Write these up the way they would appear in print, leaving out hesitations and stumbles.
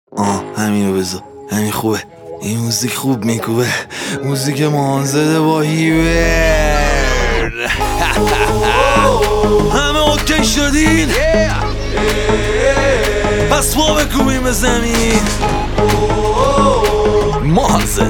همینو بذار، همین خوبه. این موزیک خوب میکوبه، موزیک مانزده با هیوه. همه اوکی شدین؟ پس پا بکوبیم به زمین. مانزد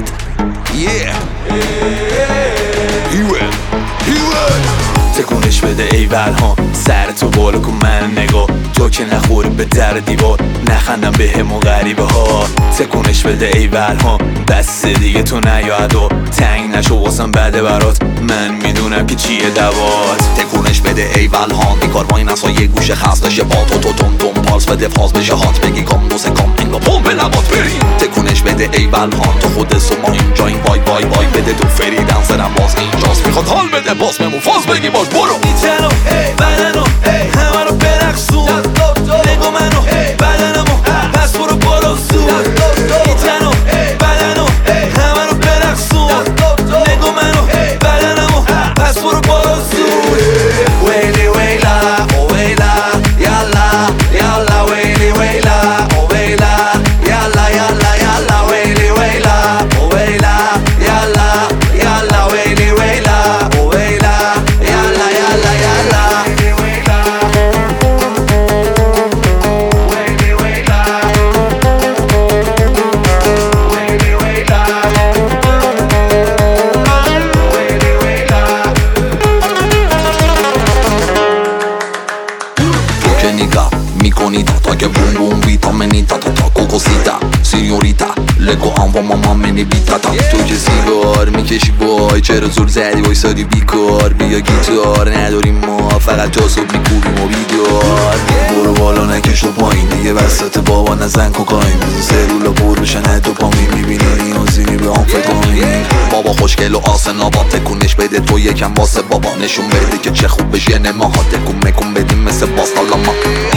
هیوه تکونش بده ای ها، سر تو بالا کن من نگاه، تو که نخوری به در دیوار، نخندم به همون غریبه ها. تکونش بده ای ها، بس دیگه تو نیاد و تنگ نشو واسم بده برات، من میدونم که چیه دوات. تکونش بده ای ها، بیکار وای نسا یه گوشه خست داشته با تو تون تون پالس بده فاز بشه هات، بگی کام دوسه کام انگا پومپ لبات بریم. تکونش بده ای ها، تو خود سو ما اینجا این وای وای وای بده تو فری دنسرم باز اینجاست، میخواد حال بده باز بمون فاز بگی باش برو. میتنو بدنو همه رو برقصون، نگو منو بدنمو پس برو برو زود. میتنو بدنو همه رو برقصون، نگو منو بدنمو پس برو برو زود. ویلی ویلا او ویلا یالا یالا ویلی ویلا او ویلا یالا یالا یالا ویلی ویلا او ویلا یالا یالا ویلی ویلا او ویلا یالا یالا یالا ویلی ویلا ویلی ویلا ویلی ویلا. تو که نگاه میکنی تا که بوم بوم ویتامینی تا کوکوسیتا سینیوریتا لگو هم و ماما منی بیتا تا. تو که سیگار میکشی وای چرا زور زدی وایسادی بیکار، بیا گیتار نداریم ما فقط جاسوب میکوبیم و بیدار. برو بالا نکش تو پایین دیگه، وسط بابا نزن کوکائین، بزن سرولا پر بشن دوپامین، میبینی نیازی به آمفتامین. بابا خوشگل و آسنا با تکونش بده تو یکم واسه بابا، نشون بده که چه خوب بشه نماها، تکون مکون بدیم مثل باستالاما.